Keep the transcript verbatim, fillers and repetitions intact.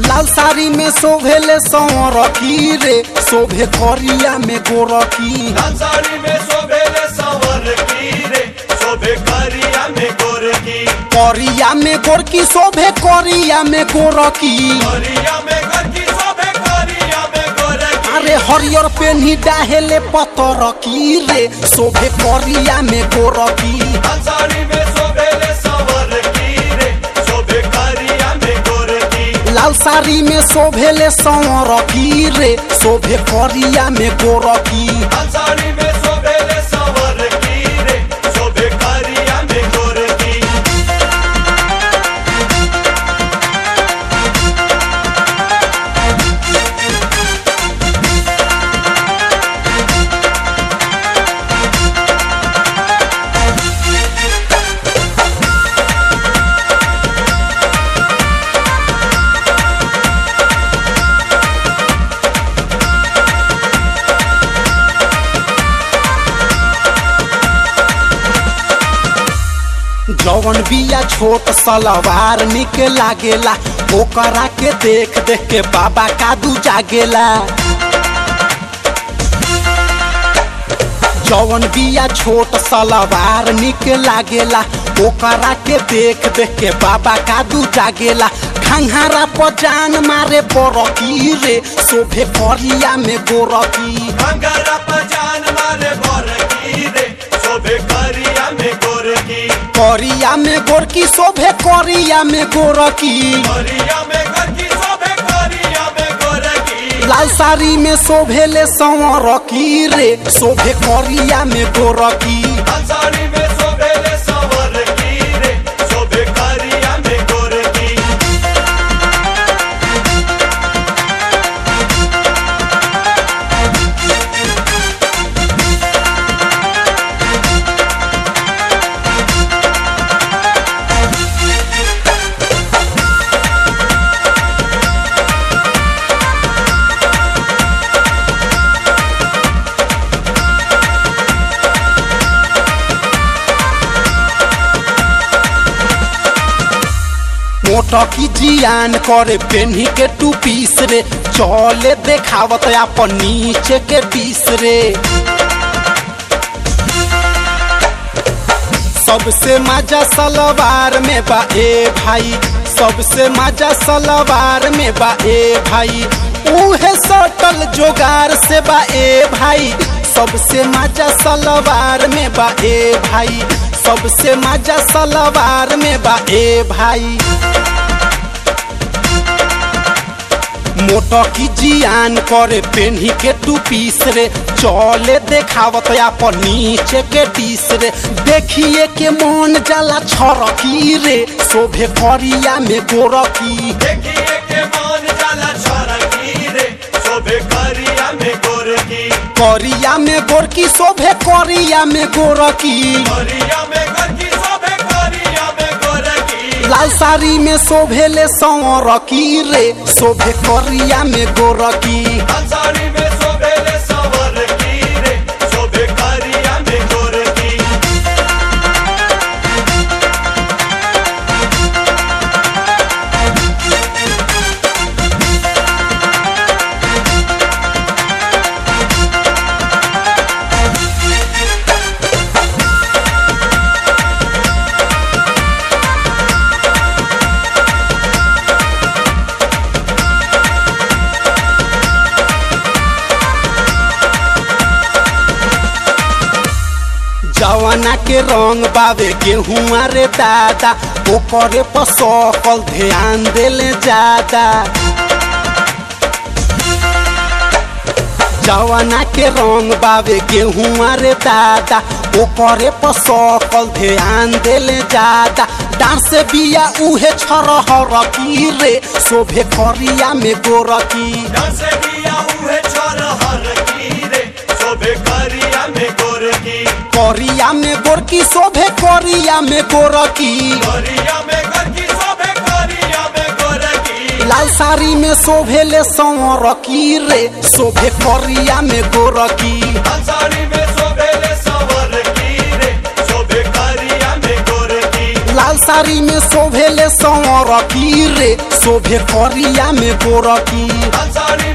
लाल साड़ी में शोभेले संवरकी रे, शोभे करिया में गोरकी। लाल साड़ी में शोभेले संवरकी रे, शोभे करिया में गोरकी। करिया में गोरकी शोभे करिया में गोरकी। करिया में गोरकी शोभे करिया में गोरकी। अरे हरियर पेन्ही डाहेले पतर की रे, शोभे करिया में गोरकी। लाल साड़ी में शोभेले संवरकी रे, शोभे करिया में गोरकी। लाल साड़ी में शोभेले संवरकी रे, शोभे करिया में गोरकी। लाल साड़ी में शोभेले संवरकी रे, शोभे करिया में गोरकी। जवन बिया छोट सलवार निक लागेला, ओकरा के देख देख के बाबा कादू जागेला। जवन बिया छोट सलवार निक लागेला, ओकरा के देख देख के बाबा कादू जागेला। खंघारा पर जान मारे बरकी रे, शोभे करिया में गोरकी। खंघारा पर जान मारे बरकी रे, शोभे करिया में गोरकी। करिया में गोरकी शोभे करिया में गोरकी। करिया में गोरकी शोभे करिया में गोरकी। लाल साड़ी में शोभेले संवरकी रे, शोभे करिया में गोरकी। लाल साड़ी में शोभेले संवरकी रे, शोभे करिया में गोरकी। मोटकी जियान करे पेन्ही के टू पीस रे, चले देखावत अपन नीचे के पीस रे। सबसे मजा सलवार में बा ए भाई, सबसे मजा सलवार में बा ए भाई। उहे सटल जोगार से बा ए भाई, सबसे मजा सलवार में बा ए भाई। सबसे मजा सलवार में बा ए भाई। मोटकी जियान करे पेन्ही के टू पीस रे, चले देखावत अपन नीचे के पीस रे। देखिए के मन जाला छरकी रे, शोभे करिया में गोरकी। देखिए के मन जाला छरकी रे, शोभे करिया में गोरकी। करिया में गोरकी शोभे करिया में गोरकी। करिया में गोरकी शोभे करिया में गोरकी। लाल साड़ी में शोभेले संवरकी रे, शोभे करिया में गोरकी। लाल साड़ी में शोभेले संवरकी रे, शोभे करिया में गोरकी। जवाना के रंग बावे गेहुआ रे दादा, ओकरे पर सकल ध्यान देले ज्यादा। जवाना के रंग बावे गेहुआ रे दादा, ओकरे पर सकल ध्यान देले ज्यादा। डांस बिया उहे छरहरकी रे, शोभे करिया में गोरकी। डांस बिया उहे छरहरकी रे, शोभे करिया में गोरकी। करिया में गोरकी शोभे करिया में गोरकी। करिया में गोरकी शोभे करिया में गोरकी। लाल साड़ी में शोभेले संवरकी रे, शोभे करिया में गोरकी। लाल साड़ी में शोभेले संवरकी रे, शोभे करिया में गोरकी। लाल साड़ी में शोभेले संवरकी रे, शोभे करिया में गोरकी। लाल साड़ी